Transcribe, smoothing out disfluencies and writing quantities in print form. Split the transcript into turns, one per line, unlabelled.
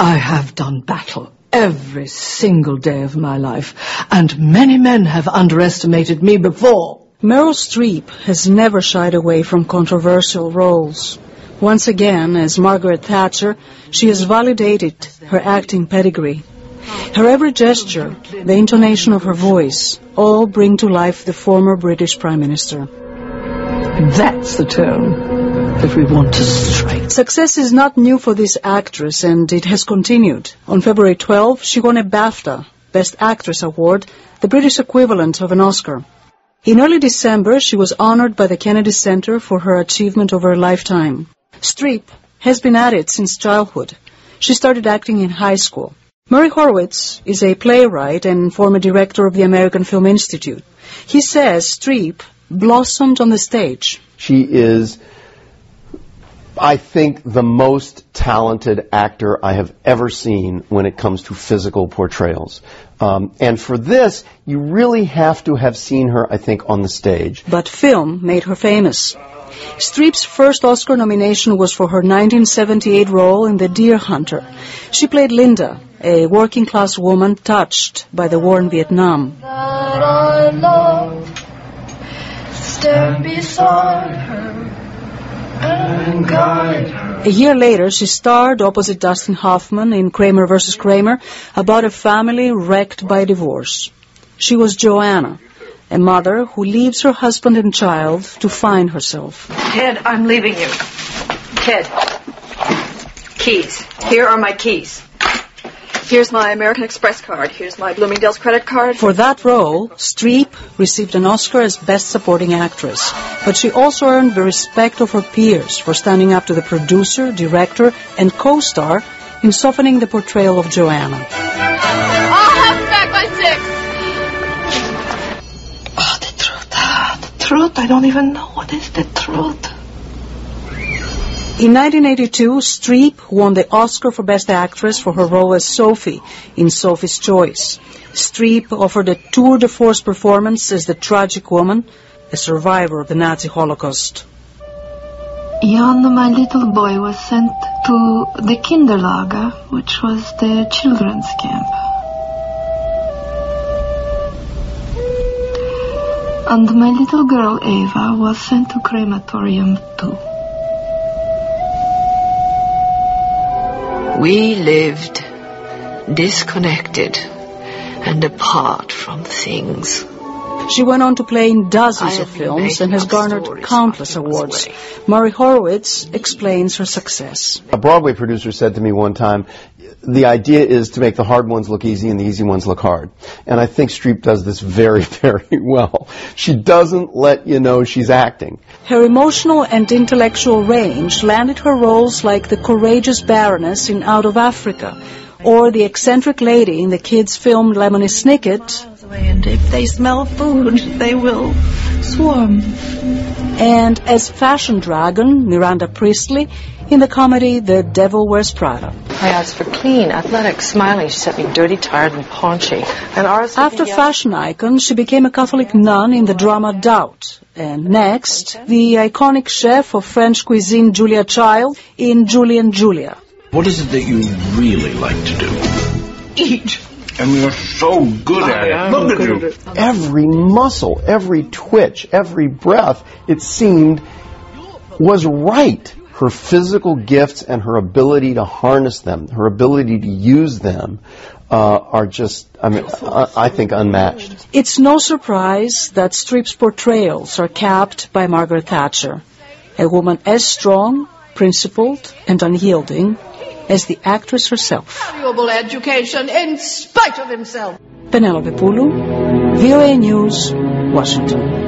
I have done battle every single day of my life, and many men have underestimated me before.
Meryl Streep has never shied away from controversial roles. Once again, as Margaret Thatcher, she has validated her acting pedigree. Her every gesture, the intonation of her voice, all bring to life the former British Prime Minister.
That's the tone that we want to strike.
Success is not new for this actress, and it has continued. On February 12, she won a BAFTA, Best Actress Award, the British equivalent of an Oscar. In early December, she was honored by the Kennedy Center for her achievement over a lifetime. Streep has been at it since childhood. She started acting in high school. Murray Horwitz is a playwright and former director of the American Film Institute. He says Streep blossomed on the stage.
She is, I think, the most talented actor I have ever seen when it comes to physical portrayals. And for this, you really have to have seen her, I think, on the stage.
But film made her famous. Streep's first Oscar nomination was for her 1978 role in The Deer Hunter. She played Linda, a working-class woman touched by the war in Vietnam.
That I love, stand beside her and guide her.
A year later, she starred opposite Dustin Hoffman in Kramer vs. Kramer about a family wrecked by divorce. She was Joanna, a mother who leaves her husband and child to find herself.
Ted, I'm leaving you. Ted, keys. Here are my keys. Here's my American Express card. Here's my Bloomingdale's credit card.
For that role, Streep received an Oscar as Best Supporting Actress. But she also earned the respect of her peers for standing up to the producer, director, and co-star in softening the portrayal of Joanna.
I'll have it back by 6.
Oh, the truth. The truth. I don't even know what is the truth.
In 1982, Streep won the Oscar for Best Actress for her role as Sophie in Sophie's Choice. Streep offered a tour de force performance as the tragic woman, a survivor of the Nazi Holocaust.
Jan, my little boy, was sent to the Kinderlager, which was the children's camp. And my little girl, Eva, was sent to crematorium too.
We lived disconnected and apart from things.
She went on to play in dozens of films and has garnered countless awards. Murray Horwitz explains her success.
A Broadway producer said to me one time, the idea is to make the hard ones look easy and the easy ones look hard. And I think Streep does this very, very well. She doesn't let you know she's acting.
Her emotional and intellectual range landed her roles like the courageous Baroness in Out of Africa, or the eccentric lady in the kids' film Lemony Snicket.
And if they smell food, they will swarm.
And as fashion dragon Miranda Priestley in the comedy The Devil Wears Prada.
I asked for clean, athletic, smiling. She sent me dirty, tired, and paunchy. And
after fashion icon, she became a Catholic nun in the drama Doubt. And next, the iconic chef of French cuisine Julia Child in Julie and Julia.
What is it that you really like to do?
Eat.
And you're so good at it. Look at you.
Every muscle, every twitch, every breath, it seemed, was right. Her physical gifts and her ability to harness them, her ability to use them, are just, I think, unmatched.
It's no surprise that Streep's portrayals are capped by Margaret Thatcher, a woman as strong, principled, and unyielding as the actress herself.
Valuable education in spite of himself.
Penelope Poulou, VOA News, Washington.